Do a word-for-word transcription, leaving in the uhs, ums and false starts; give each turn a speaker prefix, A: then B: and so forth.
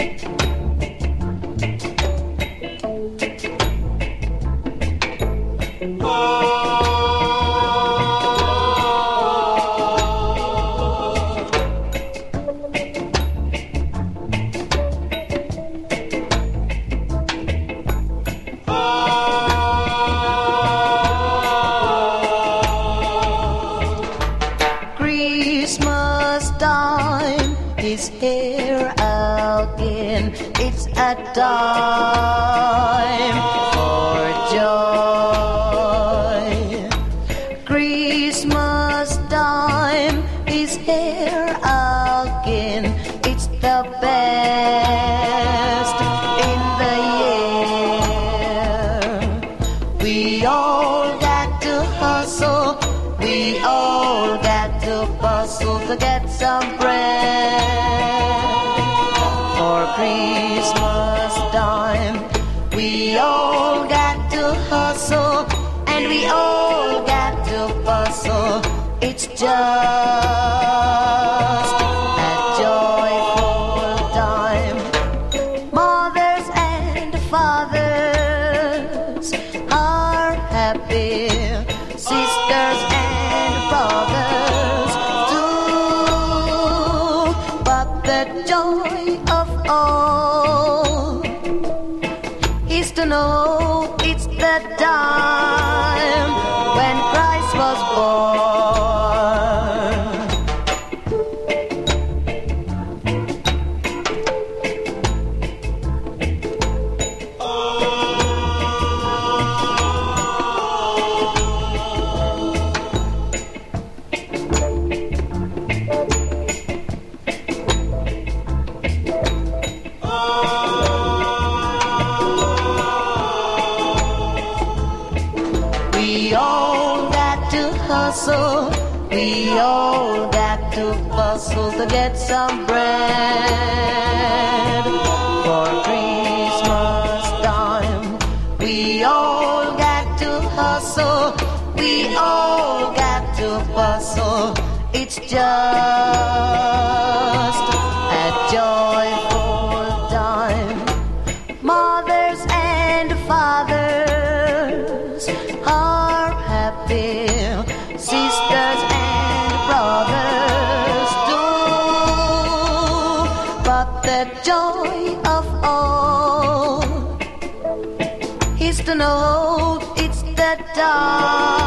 A: Christmas time is here again. It's a time for joy. Christmas time is here again. It's the best in the year. We all got to hustle. We all got to bustle to get some bread for Christmas time. We all got to hustle and we all got to bustle. It's just a joyful time. Mothers and fathers are happy. Sisters and brothers too, but the joy of all is to know it's the time when Christ was born. We all got to hustle, we all got to bustle to get some bread for Christmas time. We all got to hustle, we all got to bustle. It's just a joyful time. Mothers and fathers are happy, sisters and brothers too, but the joy of all is to know it's the time